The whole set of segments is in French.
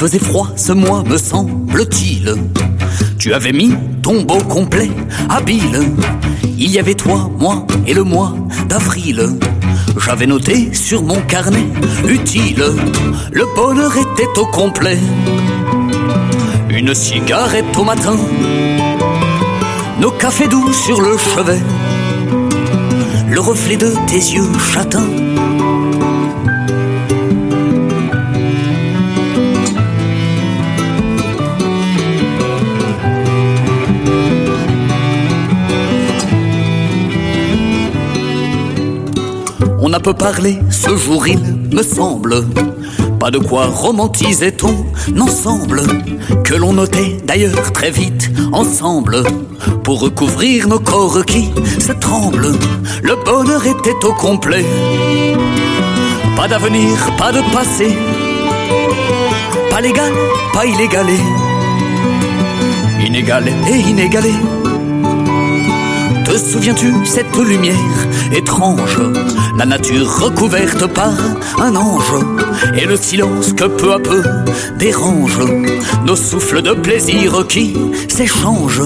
faisait froid ce mois, me semble-t-il. Tu avais mis ton beau complet habile. Il y avait toi, moi et le mois d'avril. J'avais noté sur mon carnet utile. Le bonheur était au complet. Une cigarette au matin, nos cafés doux sur le chevet, le reflet de tes yeux châtains. On a peu parlé ce jour, il me semble. Pas de quoi romantiser ton ensemble, que l'on notait d'ailleurs très vite ensemble, pour recouvrir nos corps qui se tremblent. Le bonheur était au complet. Pas d'avenir, pas de passé, pas légal, pas illégalé, inégalé et inégalé. Te souviens-tu cette lumière étrange, la nature recouverte par un ange, et le silence que peu à peu dérange nos souffles de plaisir qui s'échangent.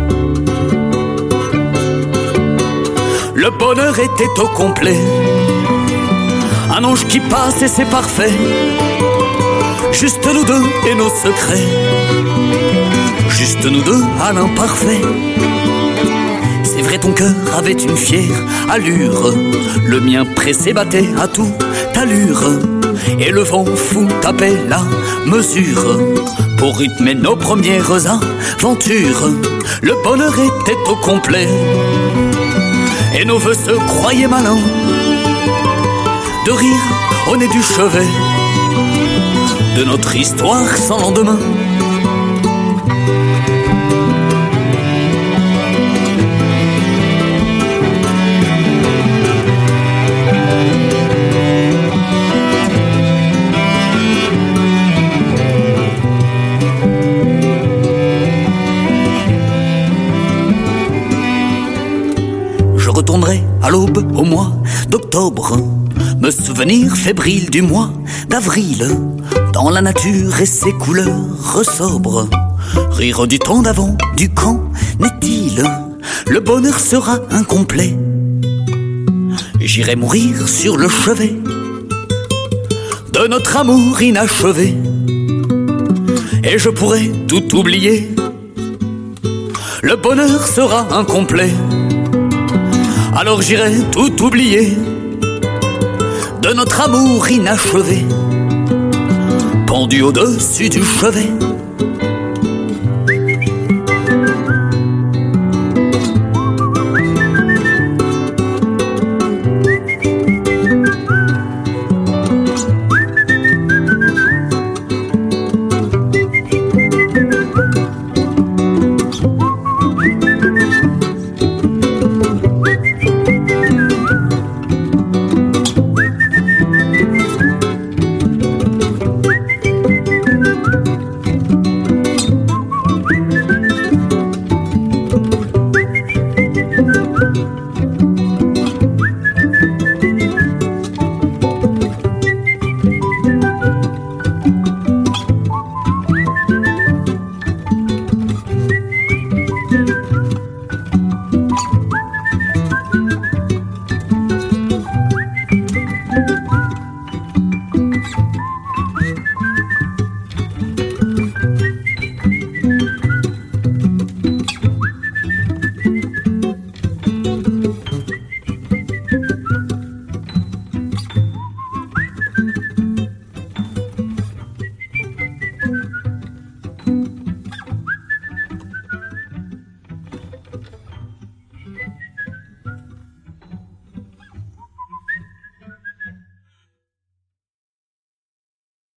Le bonheur était au complet. Un ange qui passe et c'est parfait. Juste nous deux et nos secrets. Juste nous deux à l'imparfait. C'est vrai, ton cœur avait une fière allure. Le mien pressé battait à toute allure. Et le vent fou tapait la mesure pour rythmer nos premières aventures. Le bonheur était au complet. Et nos voeux se croyaient malins. De rire au nez du chevet de notre histoire sans lendemain. Je retournerai à l'aube au mois d'octobre, me souvenir fébrile du mois d'avril, dans la nature et ses couleurs sobres, rire du temps d'avant, du qu'en est-il? Le bonheur sera incomplet. J'irai mourir sur le chevet de notre amour inachevé, et je pourrai tout oublier. Le bonheur sera incomplet. Alors j'irai tout oublier de notre amour inachevé, pendu au-dessus du chevet